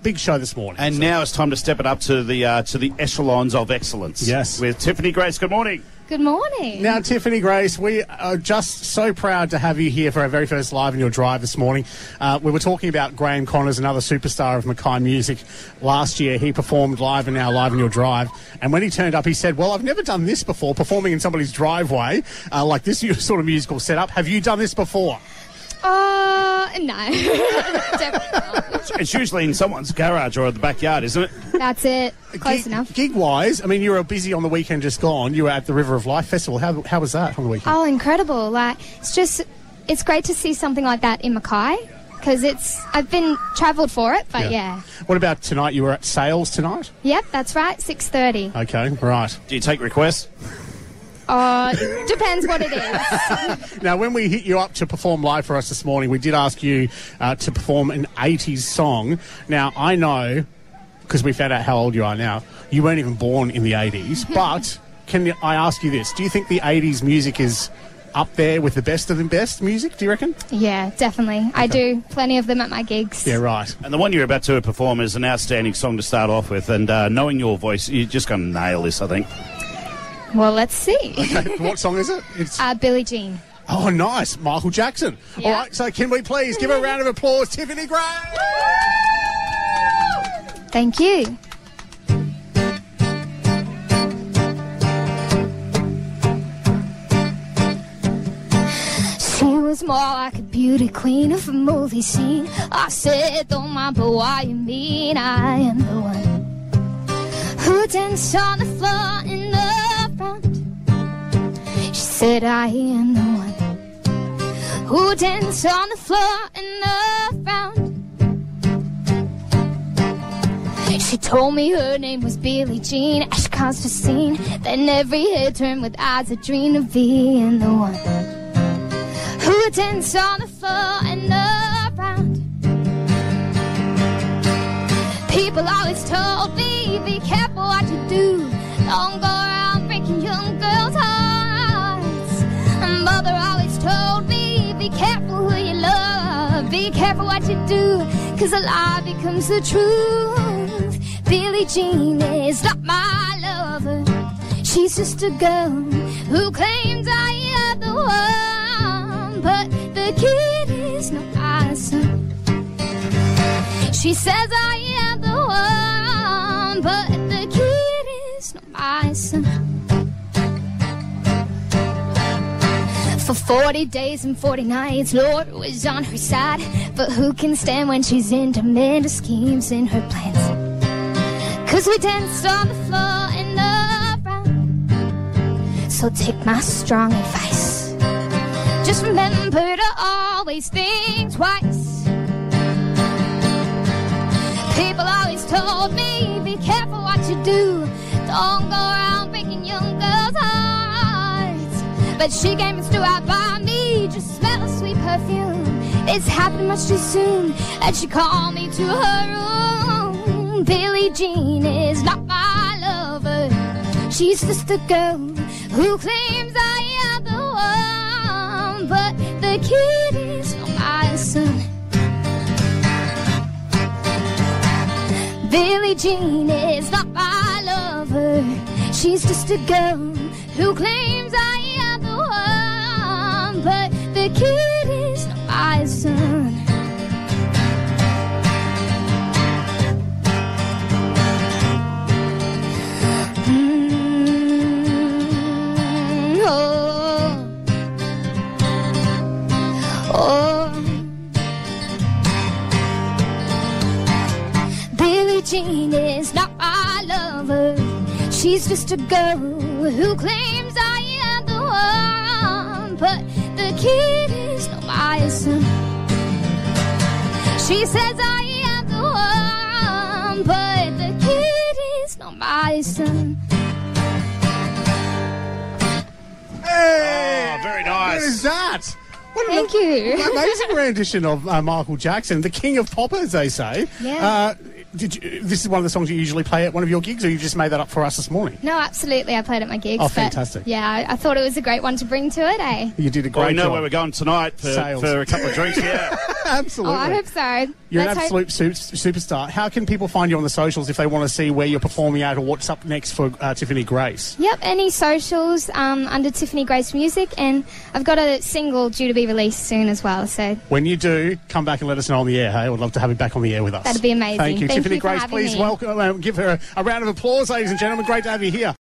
big show this morning. And now it's time to step it up to the echelons of excellence. Yes. With Tiffany Grace. Good morning. Good morning. Now, Tiffany Grace, we are just so proud to have you here for our very first Live in Your Drive this morning. We were talking about Graham Connors, another superstar of Mackay Music. Last year, he performed live in our Live in Your Drive. And when he turned up, he said, well, I've never done this before, performing in somebody's driveway, like this sort of musical setup. Have you done this before? No. Definitely not. It's usually in someone's garage or at the backyard, isn't it? That's it. Close enough. Gig-wise, I mean, you were busy on the weekend just gone. You were at the River of Life Festival. How was that on the weekend? Oh, incredible. Like, it's great to see something like that in Mackay, because I've been travelled for it, but yeah. What about tonight? You were at Sales tonight? Yep, that's right, 6:30. Okay, right. Do you take requests? Depends what it is. Now, when we hit you up to perform live for us this morning, we did ask you to perform an 80s song. Now, I know, because we found out how old you are now, you weren't even born in the 80s, but I ask you this? Do you think the 80s music is up there with the best of the best music, do you reckon? Yeah, definitely. Okay. I do plenty of them at my gigs. Yeah, right. And the one you're about to perform is an outstanding song to start off with, and knowing your voice, you're just going to nail this, I think. Well, let's see. Okay, what song is it? It's Billie Jean. Oh, nice. Michael Jackson. Yeah. All right, so can we please give a round of applause, Tiffany Gray? Thank you. She was more like a beauty queen of a movie scene. I said, don't mind, but why you mean I am the one who danced on the floor in the front. She said, I am the one who danced on the floor in the front. She told me her name was Billie Jean as she caused a scene. Then every head turned with eyes that dreamed of being the one who danced on the floor and around. People always told me, be careful what you do. Don't go around breaking young girls' hearts. And mother always told me, be careful who you love. Be careful what you do, 'cause a lie becomes the truth. Billie Jean is not my lover. She's just a girl who claims I am the one. But the kid is not my son. She says I am the one, but the kid is not my son. For 40 days and 40 nights, Lord was on her side. But who can stand when she's in tremendous schemes in her plans? 'Cause we danced on the floor in the round. So take my strong advice. Just remember to always think twice. People always told me, be careful what you do. Don't go around breaking young girls' hearts. But she came and stood out by me, just smell a sweet perfume. It's happened much too soon that she called me to her room. Billie Jean is not my lover. She's just a girl who claims I am the one. But the kid is not my son. Billie Jean is not my lover. She's just a girl who claims I am the one. But the kid is not my son. Billie Jean is not my lover. She's just a girl who claims I am the one. But the kid is not my son. She says I am the one, but the kid is not my son. Hey! Oh, very nice. What is that? Thank you. Amazing rendition of Michael Jackson, the king of pop, as they say. Yeah. This is one of the songs you usually play at one of your gigs, or you just made that up for us this morning? No, absolutely. I played at my gigs. Oh, fantastic. But yeah, I thought it was a great one to bring to it, eh? You did a great Well, we know job. where we're going tonight for a couple of drinks, yeah. Absolutely. Oh, I hope so. You're Let's an absolute superstar. How can people find you on the socials if they want to see where you're performing at or what's up next for Tiffany Grace? Yep, any socials under Tiffany Grace Music, and I've got a single due to be released soon as well. So when you do, come back and let us know on the air. Hey, I would love to have you back on the air with us. That'd be amazing. Thank you, Thank Tiffany you for Grace. having Please me. welcome, give her a round of applause, ladies and gentlemen. Great to have you here.